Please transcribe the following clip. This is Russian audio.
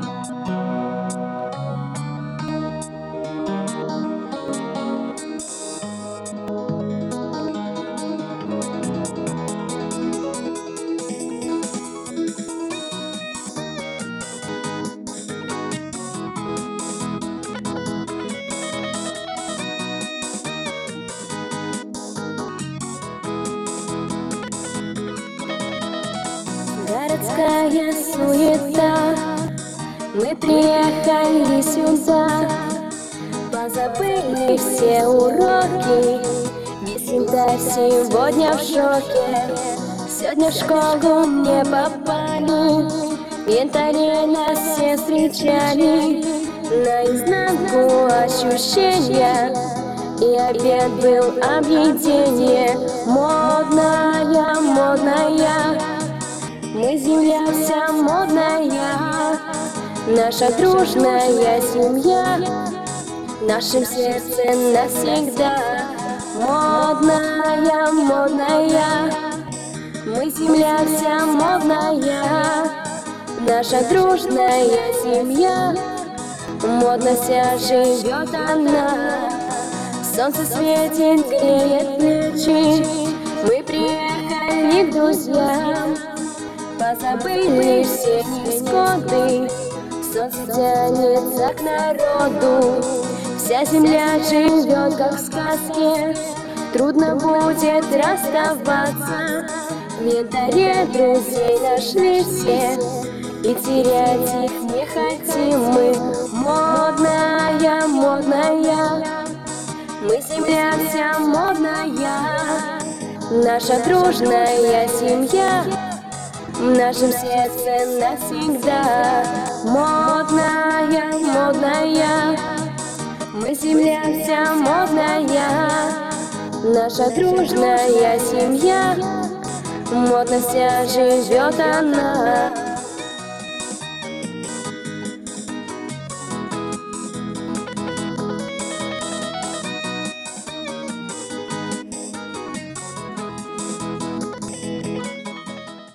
Городская суета, мы приехали сюда, позабыли все уроки, весь янтарь сегодня в шоке. Сегодня в школу не попали, в янтаре нас все встречали. Наизнанку ощущения, и обед был объединение. Модная, модная, мы земля вся модная, наша дружная семья в нашем сердце навсегда. Модная, модная, мы земля вся модная, наша дружная семья. Модно вся живет она, солнце светит, греет плечи. Мы приехали к друзьям, позабыли все невзгоды, солнце тянется к народу. Вся земля живет, как в сказке, трудно будет расставаться. В янтаре друзей нашли все, и терять их не хотим мы. Модная, модная, мы земля вся модная, наша дружная семья в нашем сердце навсегда. Модная, модная, мы земля вся модная, наша дружная семья. Модно вся живет она.